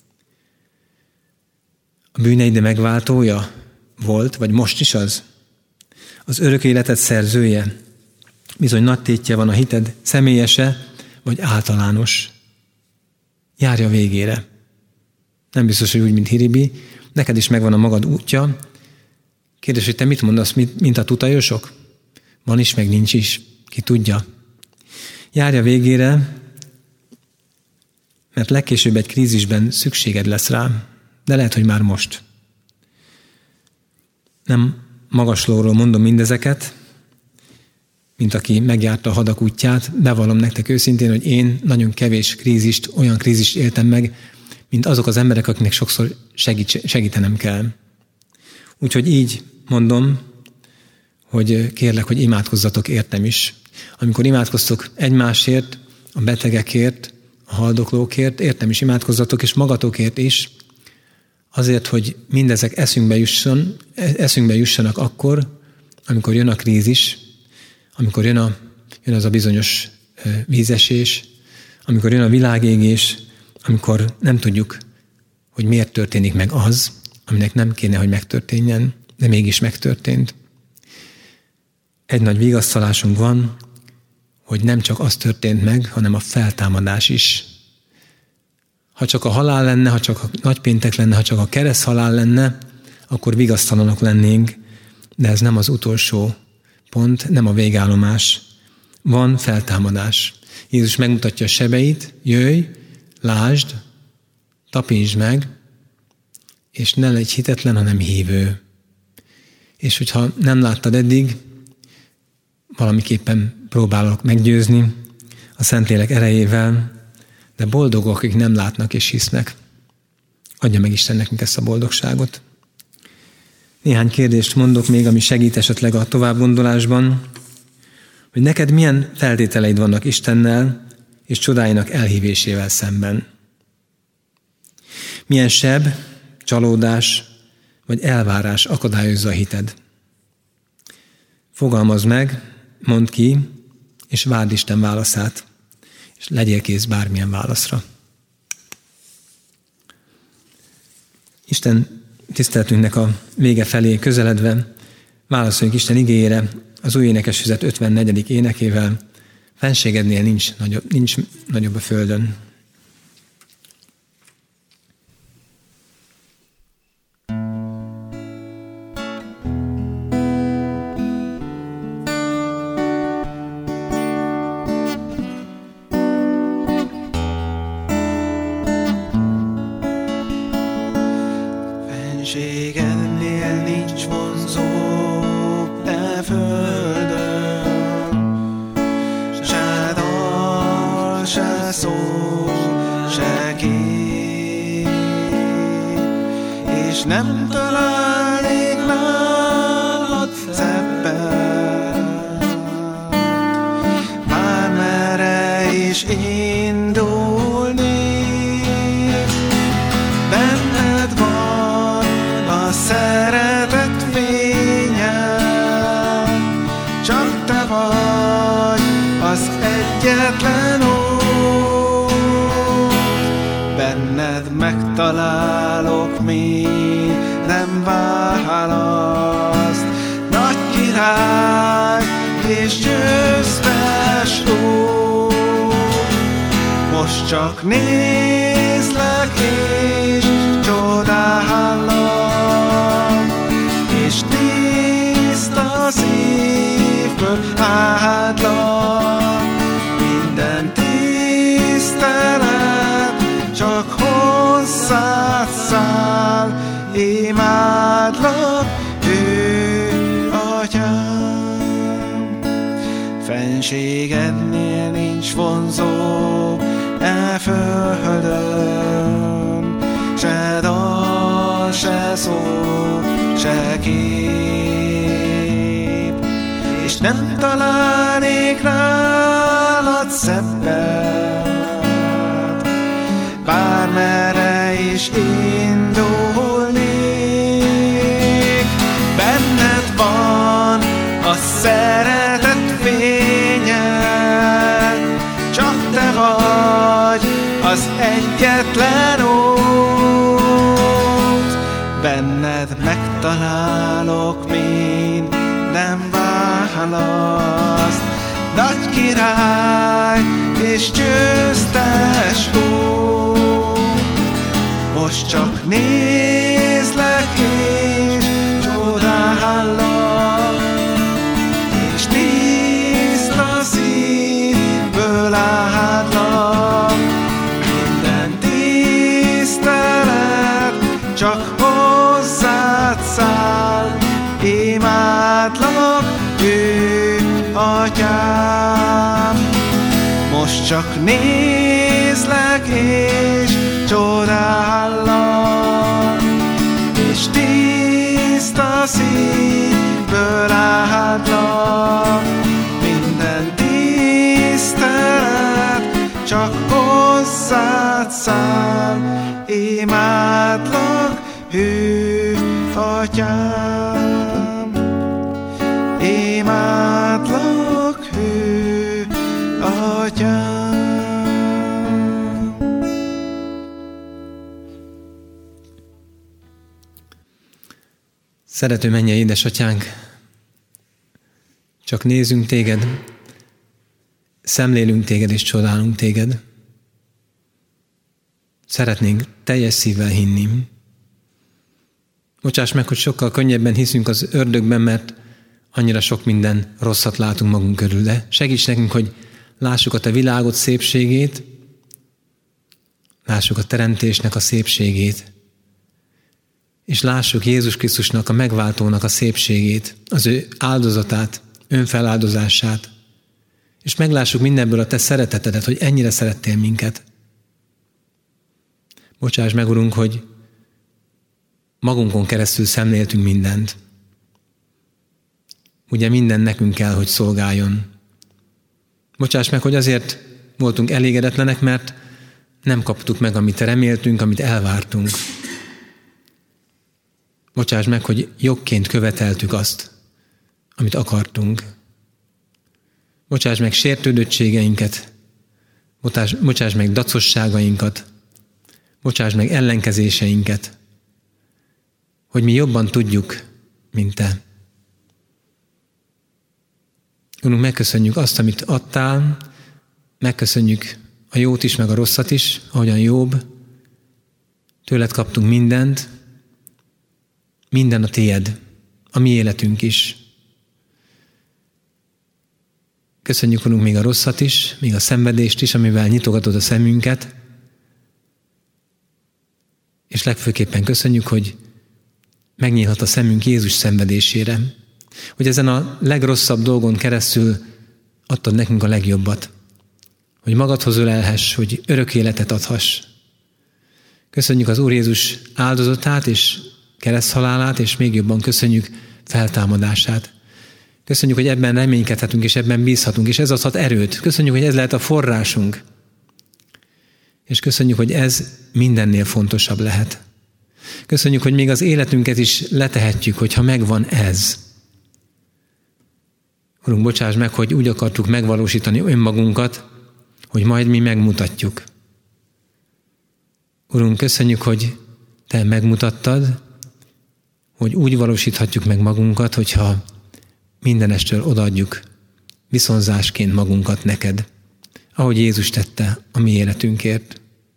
A bűneid megváltója volt, vagy most is az? Az örök életed szerzője? Bizony nagy tétje van a hited, személyese, vagy általános? Járj a végére. Nem biztos, hogy úgy, mint Hiribi. Neked is megvan a magad útja. Kérdés, hogy te mit mondasz, mint a tutajosok? Van is, meg nincs is. Ki tudja. Járj a végére, mert legkésőbb egy krízisben szükséged lesz rá, de lehet, hogy már most. Nem magaslóról mondom mindezeket, mint aki megjárta a hadak útját, bevallom nektek őszintén, hogy én nagyon kevés krízist, olyan krízist éltem meg, mint azok az emberek, akiknek sokszor segít, segítenem kell. Úgyhogy így mondom, hogy kérlek, hogy imádkozzatok értem is. Amikor imádkoztok egymásért, a betegekért, a haldoklókért, értem is imádkozzatok, és magatokért is, azért, hogy mindezek eszünkbe jusson, eszünkbe jussanak akkor, amikor jön a krízis, amikor jön, a, jön az a bizonyos vízesés, amikor jön a világégés, amikor nem tudjuk, hogy miért történik meg az, aminek nem kéne, hogy megtörténjen, de mégis megtörtént. Egy nagy vigasztalásunk van, hogy nem csak az történt meg, hanem a feltámadás is. Ha csak a halál lenne, ha csak a nagypéntek lenne, ha csak a kereszt halál lenne, akkor vigasztalanok lennénk, de ez nem az utolsó pont, nem a végállomás. Van feltámadás. Jézus megmutatja a sebeit, jöjj, lásd, tapintsd meg, és ne legy hitetlen, hanem hívő. És hogyha nem láttad eddig, valamiképpen próbálok meggyőzni a Szentlélek erejével, de boldogok, akik nem látnak és hisznek. Adja meg Isten nekünk ezt a boldogságot. Néhány kérdést mondok még, ami segít esetleg a továbbgondolásban, hogy neked milyen feltételeid vannak Istennel és csodáinak elhívésével szemben. Milyen seb, csalódás vagy elvárás akadályozza a hited. Fogalmazd meg, mondd ki, és várd Isten válaszát, és legyél kész bármilyen válaszra. Isten tiszteletünknek a vége felé közeledve válaszoljunk Isten igéjére az új énekesfüzet ötvennegyedik énekével. Fenségednél nincs nagyobb, nincs nagyobb a földön. szó se kép, és nem találnék nálad szebben, bármerre is indulnék. Benned van a szeretet fénye, csak te vagy az egyetlen út. Benned megtalálok minden választ, nagy király és győztes úr. Most csak nézlek és csodálom, és tiszta szívből áldlak. Minden tisztelet csak hozzád száll, imádlak, ő atyám. Fenségednél nincs vonzó e földön, se dal, se szó, se kép, és nem találnék nálad szebbet, bármerre is indulnék. Benned van a szeretet fénye, csak te vagy az egyetlen út. Benned megtalálok minden választ, nagy király és győztes úr. Most csak nézlek és csodálom, és tiszta szívből áldlak. Minden tisztelet csak hozzád száll, imádlak, ő atyám. Most csak nézlek és csodálom, és tiszta szívből áldlak. Minden tisztelet csak hozzád száll, imádlak, hű atyám. Imádlak, hű atyám. Szerető mennyei édesatyánk, csak nézünk téged, szemlélünk téged és csodálunk téged. Szeretnénk teljes szívvel hinni. Bocsáss meg, hogy sokkal könnyebben hiszünk az ördögben, mert annyira sok minden rosszat látunk magunk körül, de segíts nekünk, hogy lássuk a te világot szépségét, lássuk a teremtésnek a szépségét, és lássuk Jézus Krisztusnak, a megváltónak a szépségét, az ő áldozatát, önfeláldozását, és meglássuk mindenből a te szeretetedet, hogy ennyire szerettél minket. Bocsáss meg, Urunk, hogy magunkon keresztül szemléltünk mindent. Ugye minden nekünk kell, hogy szolgáljon. Bocsáss meg, hogy azért voltunk elégedetlenek, mert nem kaptuk meg, amit reméltünk, amit elvártunk. Bocsáss meg, hogy jogként követeltük azt, amit akartunk. Bocsáss meg sértődöttségeinket, bocsáss, bocsáss meg dacosságainkat, bocsáss meg ellenkezéseinket, hogy mi jobban tudjuk, mint te. Urunk, megköszönjük azt, amit adtál, megköszönjük a jót is, meg a rosszat is, ahogyan Jobb. Tőled kaptunk mindent, minden a tied, a mi életünk is. Köszönjük, Urunk, még a rosszat is, még a szenvedést is, amivel nyitogatod a szemünket, és legfőképpen köszönjük, hogy megnyílhat a szemünk Jézus szenvedésére, hogy ezen a legrosszabb dolgon keresztül adtad nekünk a legjobbat, hogy magadhoz ölelhess, hogy örök életet adhass. Köszönjük az Úr Jézus áldozatát és kereszthalálát, és még jobban köszönjük feltámadását. Köszönjük, hogy ebben reménykedhetünk, és ebben bízhatunk, és ez adhat erőt. Köszönjük, hogy ez lehet a forrásunk. És köszönjük, hogy ez mindennél fontosabb lehet. Köszönjük, hogy még az életünket is letehetjük, hogyha megvan ez. Urunk, bocsáss meg, hogy úgy akartuk megvalósítani önmagunkat, hogy majd mi megmutatjuk. Urunk, köszönjük, hogy Te megmutattad, hogy úgy valósíthatjuk meg magunkat, hogyha mindenestől odaadjuk viszonzásként magunkat neked, ahogy Jézus tette a mi életünkért.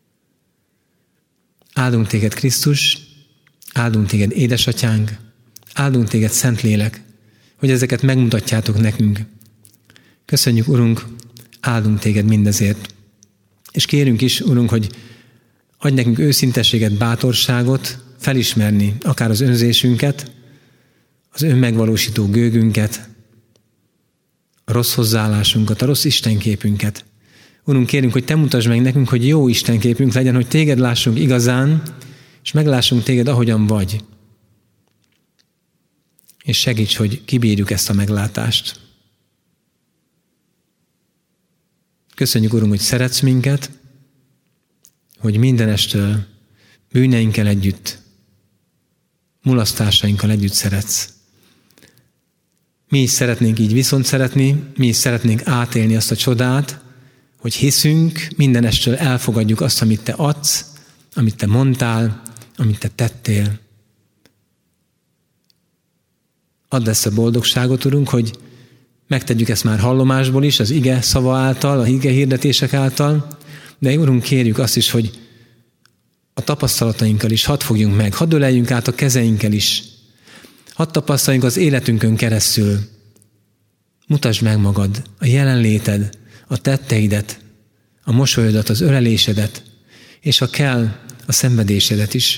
Áldunk Téged, Krisztus, áldunk Téged, édesatyánk, áldunk Téged, Szentlélek, hogy ezeket megmutatjátok nekünk. Köszönjük, Urunk, áldunk Téged mindezért. És kérünk is, Urunk, hogy adj nekünk őszintességet, bátorságot, felismerni akár az önzésünket, az önmegvalósító gőgünket, a rossz hozzáállásunkat, a rossz istenképünket. Urunk, kérünk, hogy Te mutasd meg nekünk, hogy jó istenképünk legyen, hogy Téged lássunk igazán, és meglássunk Téged, ahogyan vagy. És segíts, hogy kibírjuk ezt a meglátást. Köszönjük, Urunk, hogy szeretsz minket, hogy mindenestől bűneinkkel együtt, mulasztásainkkal együtt szeretsz. Mi is szeretnénk így viszont szeretni, mi is szeretnénk átélni azt a csodát, hogy hiszünk, mindenestől elfogadjuk azt, amit Te adsz, amit Te mondtál, amit Te tettél. Add ezt a boldogságot, Urunk, hogy megtegyük ezt már hallomásból is, az ige szava által, a ige hirdetések által, de Urunk, kérjük azt is, hogy a tapasztalatainkkal is hadd fogjunk meg, hadd öleljünk át a kezeinkkel is, hadd tapasztaljunk az életünkön keresztül. Mutasd meg magad, a jelenléted, a tetteidet, a mosolyodat, az ölelésedet, és ha kell, a szenvedésedet is.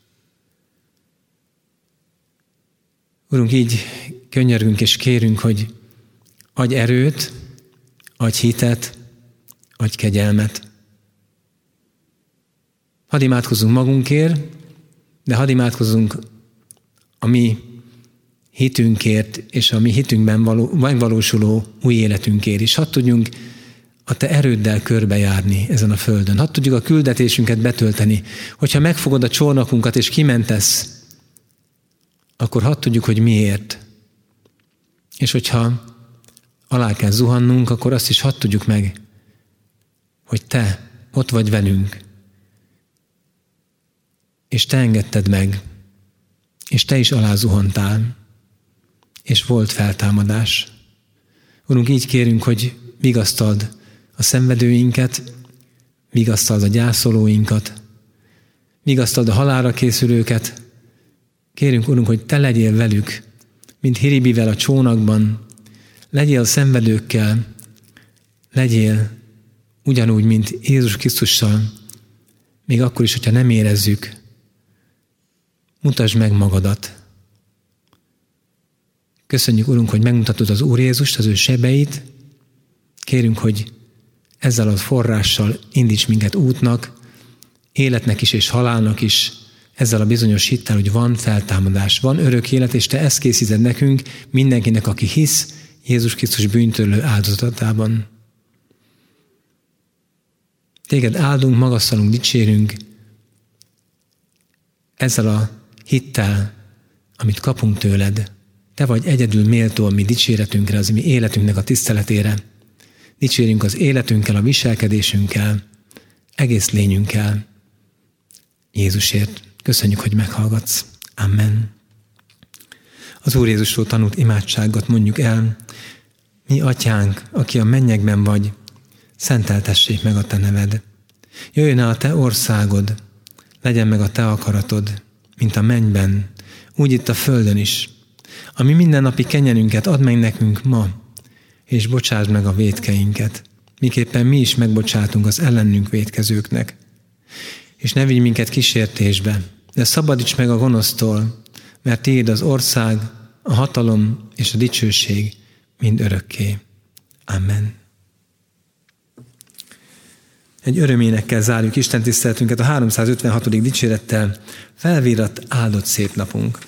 Urunk, így könyörgünk és kérünk, hogy adj erőt, adj hitet, adj kegyelmet. Hadd imádkozzunk magunkért, de hadd imádkozzunk a mi hitünkért, és a mi hitünkben való, megvalósuló új életünkért is. Hadd tudjunk a Te erőddel körbejárni ezen a földön. Hadd tudjuk a küldetésünket betölteni. Hogyha megfogod a csónakunkat és kimentesz, akkor hadd tudjuk, hogy miért. És hogyha alá kell zuhannunk, akkor azt is hadd tudjuk meg, hogy Te ott vagy velünk. És Te engedted meg, és Te is alá zuhantál, és volt feltámadás. Urunk, így kérünk, hogy vigasztald a szenvedőinket, vigasztald a gyászolóinkat, vigasztald a halálra készülőket. Kérünk, Urunk, hogy Te legyél velük, mint Hiribivel a csónakban, legyél a szenvedőkkel, legyél ugyanúgy, mint Jézus Krisztussal, még akkor is, hogyha nem érezzük. Mutasd meg magadat. Köszönjük, Urunk, hogy megmutatod az Úr Jézust, az ő sebeit. Kérünk, hogy ezzel a forrással indíts minket útnak, életnek is és halálnak is, ezzel a bizonyos hittel, hogy van feltámadás, van örök élet, és Te ezt készíted nekünk, mindenkinek, aki hisz Jézus Krisztus bűntörlő áldozatában. Téged áldunk, magasztalunk, dicsérünk, ezzel a hittel, amit kapunk tőled. Te vagy egyedül méltó a mi dicséretünkre, az mi életünknek a tiszteletére. Dicsérjünk az életünkkel, a viselkedésünkkel, egész lényünkkel. Jézusért köszönjük, hogy meghallgatsz. Amen. Az Úr Jézusról tanult imádságot mondjuk el. Mi atyánk, aki a mennyekben vagy, szenteltessék meg a Te neved. Jöjjön el a Te országod, legyen meg a Te akaratod, mint a mennyben, úgy itt a földön is. A mi mindennapi kenyerünket add meg nekünk ma, és bocsásd meg a vétkeinket, miképpen mi is megbocsátunk az ellenünk vétkezőknek. És ne vigy minket kísértésbe, de szabadíts meg a gonosztól, mert Tiéd az ország, a hatalom és a dicsőség mind örökké. Amen. egy öröménekkel zárjuk Isten tiszteletünket a háromszázötvenhatodik dicsérettel, felvírat áldott szép napunk.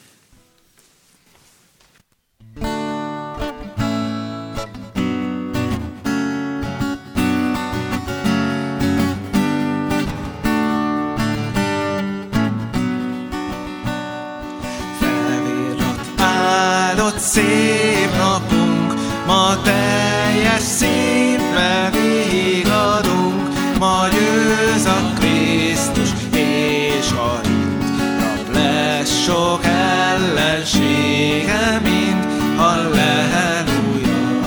Szép napunk, ma teljes szívvel végigadunk, ma győz a Krisztus és a hitt, nap lesz sok ellensége mind, halleluja.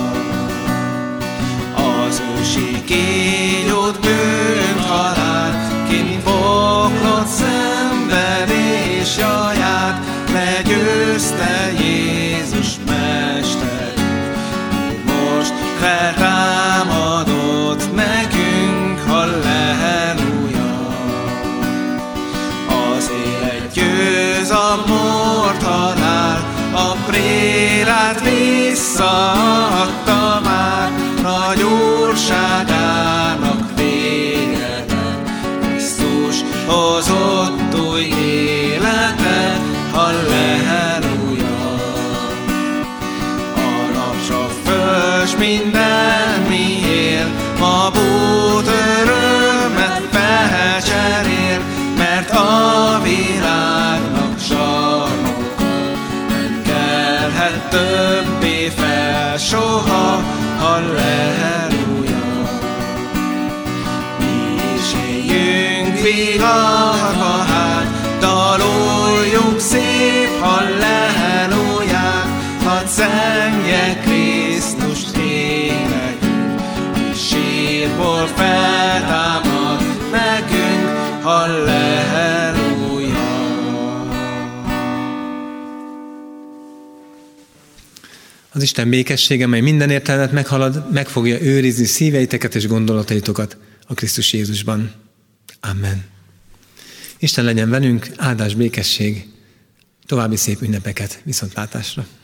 Az ősi kígyót, bűnt, halál, kint poklot, szenvedés jaját, legyőzte Jézus mesterünk, most feltámadott nekünk, halleluja. Az élet győz, a mort halál, a prélát visszaadta már, nagy úrságának véget, Krisztus hozott új életet, halleluja. A napra földs minden, mi él, ma bút örömet felcserél, mert a világnak zsarnokkal nem kelhet többé fel soha, halleluja. Mi is éljünk viharba hát, daloljunk szép halleluját, hadd zengje Krisztust énekünk, és sírból feltámad nekünk, halleluja. Az Isten békessége, mely minden értelmet meghalad, meg fogja őrizni szíveiteket és gondolataitokat a Krisztus Jézusban. Amen. Isten legyen velünk, áldás, békesség, további szép ünnepeket, viszontlátásra!